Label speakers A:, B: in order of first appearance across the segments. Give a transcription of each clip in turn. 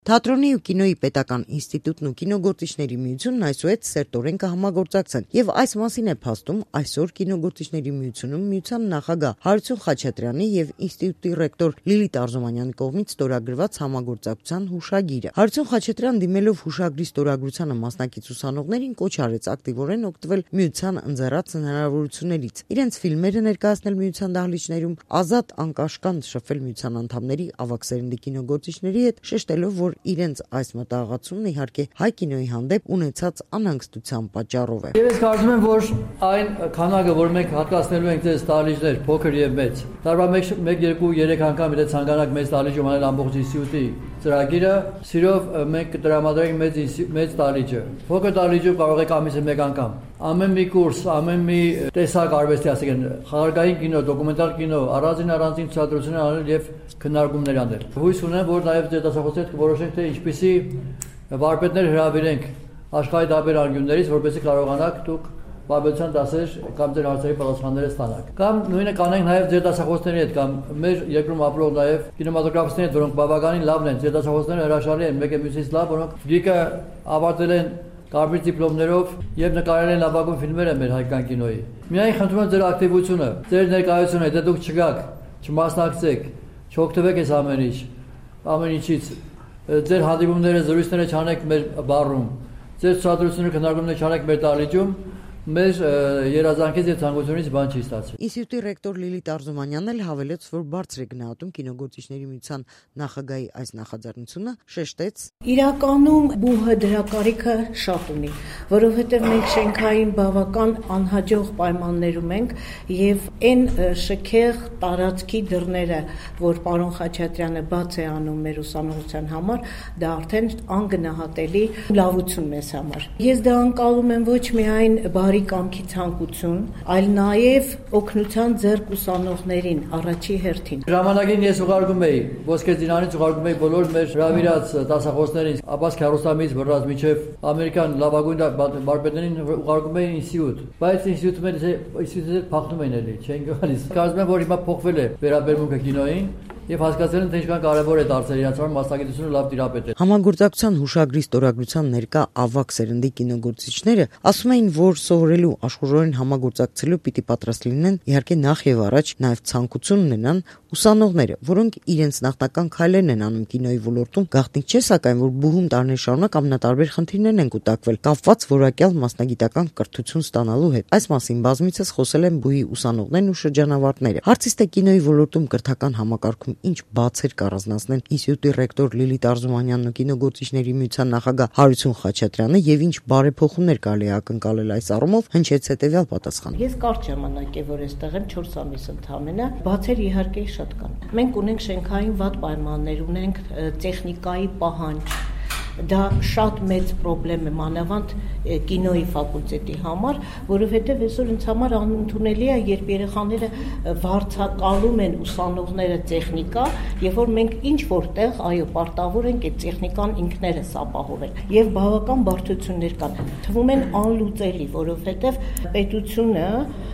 A: Թատրոնի ու կինոյի պետական ինստիտուտն ու կինոգործիչների միությունն այսուհետ սերտորեն կհամագործակցեն եւ այս մասին է փաստում այսօր կինոգործիչների միությունում միության նախագահ Հարություն Խաչատրյանի եւ ինստիտուտի ռեկտոր Լիլիթ Արզումանյանի կողմից ստորագրված համագործակցության հուշագիրը։ Հարություն Խաչատրյան դիմելով հուշագրի ստորագրությանը մասնակից ուսանողներին կոչ արեց ակտիվորեն օգտվել միության ընձեռած հնարավորություններից, իրենց ֆիլմերը ներկայացնել միության դահլիճներում, ազատ անկաշկանդ շփվել միության անդամների ավագ սերնդի կինոգործիչների հետ, շեշտելով, որ իրենց այս մտահղացումն իհարկե հայ կինոյի հանդեպ ունեցած անհանգստության պատճառով է։
B: Եվ ես կարծում եմ, որ այն քանակը, որ մենք հատկացնելու ենք ձեզ դահլիճներ, փոքր եւ մեծ, տարվա 1, 2, 3 անգամ եթե ցանկանաք մեծ դահլիճում անել ամբողջ ինստիտուտի ծրագիրը, սիրով մենք կտրամադրենք մեծ դահլիճը։ Փոքր դահլիճում կարող եք ամիսը 1 անգամ ամեն մի կուրս, ամեն մի տեսակ արվեստի, ասենք խաղարկային կինո, դոկումենտալ կինո, առանձին ցուցադրություններ անել եւ քննարկումներ անել։ Հույս ունեմ, որ նաեւ դերասանուհիներ կորոշենք, թե ինչպիսի վարպետներ հրավիրենք աշխարհի տարբեր անկյուններից, որպեսզի կարողանաք դուք վարպետության դասեր կամ ձեր հարցերի պատասխանները ստանաք։ Կամ նույնը կանենք նաեւ դերասանուհիների հետ կամ մեր երկրում ապրող նաեւ կինեմատոգրաֆիստների հետ, որոնք բավականին լավն են, դերասանուհիները հրաշալի են, մեկը մյուսից լավ, որոնք գիրքը ավարտել են կարմիր դիպլոմներով եւ նկարել են լավագույն ֆիլմերը մեր հայկական կինոյի։ Միայն խնդրում եմ ձեր ակտիվությունը, ձեր ներկայությունը, եթե դուք չգաք, չմասնակցեք, չօգտվեք այս ամեն ինչից, ձեր հանդիպումները, զրույցները չանեք մեր բարում, ձեր ցուցադրությունները, քննարկումները չանեք մեր դահլիճում, մեր երազանքից եւ ցանկությունից բան չի ստացվում։
A: Ինստիտուտի ռեկտոր Լիլիթ Արզումանյանն էլ հավելեց, որ բարձր է գնահատում կինոգործիչների միության նախագահի այս նախաձեռնությունը, շեշտեց.
C: Իրականում բուհը դրա կարիքը շատ ունի, որովհետեւ մենք շենքային բավական անհաջող պայմաններում ենք եւ այն շքեղ տարածքի դռները, որ պարոն Խաչատրյանը բաց է անում մեր ուսանողության համար, դա արդեն անգնահատելի լավություն մեզ համար։ Ես դա անցալում եմ ոչ միայն բարի կամքի ցանկություն, այլ նաև օգնության ձեռք ուսանողներին առաջի հերթին։
B: Ժամանակին ես ուղարկում էի Ոսկե Ծիրանից ուղարկում էի բոլոր մեր հրավիրած դասախոսներին, Աբբաս Քիարոստամից բռնած մինչև ամերիկան լավագույն վարպետներին ուղարկում էի ինստիտուտ։ Բայց ինստիտուտը փախնում են էլի, չեն գալիս։ Կարծում եմ, որ հիմա փոխվել է վերաբերմունքը կինոյին եւ հասկացել են, թե ինչքան կարեւոր է դարձել իրաց համար մասնագիտությունը լավ տիրապետել։
A: Համագործակցության հուշագրի ստորագրության ներկա ավագ սերնդի կինոգործիչները ասում էին, որ սովորելու աշխուժորեն համագործակցելու պիտի պատրաստ լինեն իհարկե նախ եւ առաջ նաեւ ցանկություն ունենան ուսանողները, որոնք իրենց նախնական քայլերն են անում կինոյի ոլորտում, գաղտնիք չէ սակայն, որ բուհում տարիներ շարունակ ամենատարբեր խնդիրներն են կուտակվել, կապված որակյալ մասնագիտական կրթություն ստանալու հետ։ Այս մասին բազմիցս խոսել են բուհի ուսանողներն ու շրջանավարտները։ Հարցից թե կինոյի ոլորտում կրթական համակարգում ինչ բացեր կառանձնացնեն ինստիտուտի ռեկտոր Լիլիթ Արզումանյանն ու կինոգործիչների միության նախագահ Հարություն Խաչատրյանը եւ ինչ բարեփոխումներ կարելի է ակնկալել այս առումով, հնչեց հետեւյալ պատասխանը։
C: Ես կարճ ժամանակ է, որ այստեղ եմ 4 ամիս ընդամենը, բացեր իհարկե շատ կան։ Մենք ունենք շենքային վատ պայմաններ, ունենք տեխնիկայի պահանջ։ Դա շատ մեծ խնդրեմ է մանավանդ կինոյի ֆակուլտետի համար, որովհետև այսօր ինձ համար անընդունելի է, երբ երեխաները վարձակալում են ուսանողները տեխնիկա, եւ որ մենք ինչ որտեղ, այո, պարտավոր ենք այդ տեխնիկան ինքներս ապահովել։ Եվ բավական բարդություններ կան։ Թվում են անլուծելի, որովհետև պետությունը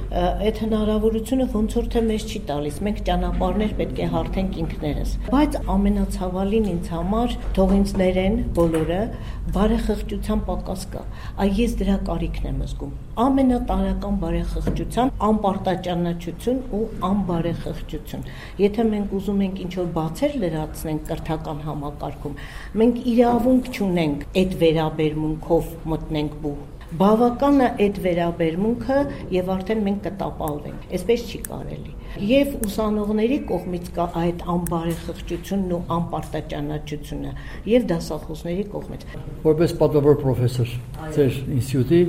C: այդ հնարավորությունը ոնց որ թե մեզ չի տալիս, մենք ճանապարհներ պետք է հարթենք ինքներս։ Բայց ամենացավալին ինձ համար թող ինձ ներեն բոլորը, բարեխղճության պակաս կա։ Այ ես դրա կարիքն եմ զգում։ Ամենատարրական բարեխղճության անպարտաճանաչություն ու անբարեխղճություն։ Եթե մենք ուզում ենք ինչ-որ բացեր լրացնենք կրթական համակարգում, մենք իրավունք չունենք այդ վերաբերմունքով մտնենք բուհ։ Բավական է այդ վերաբերմունքը եւ արդեն մենք կտապալվենք։ Այսպես չի կարելի։ Եվ ուսանողների կողմից կա այդ անբարեխղճությունն ու անպարտաճանաչությունը եւ դասախոսների կողմից։
B: Որպես պատվավոր պրոֆեսոր ձեր ինստիտուտի,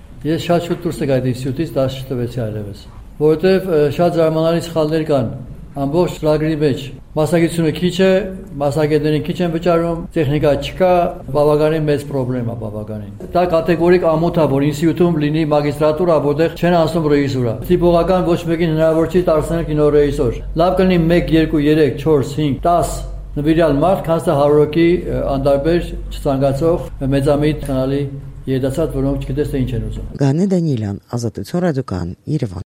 B: ես շատ շուտ դուրս եկա այդ ինստիտուտից, դաս չտվեցի այլևս, որովհետեւ շատ զարմանալի սխալներ կան ամբողջ ծրագրի մեջ։ Մասնագիտությունը քիչ է, մասնագետներին քիչ են վճարում, տեխնիկա չկա, բավականին մեծ խնդրեմ է բավականին։ Դա կատեգորիկ ամոթ է, որ ինստիտուտում լինի մագիստրատուրա, որտեղ չեն անցնում ռեժիսուրա։ Տիպողական ոչ մեկին հնարավոր չի դարձնել կինոռեժիսոր։ Լավ կլինի 1, 2, 3, 4, 5, 10 նվիրյալ մարդ, քան թե 100 հոգի անդարբեր չցանկացող մեծամիտ քանալի երիտասարդ, որոնք չգիտես թե ինչ են ուզում։
A: Գանե Դանիելյան, Ազատություն ռադիոկայան, Երևան։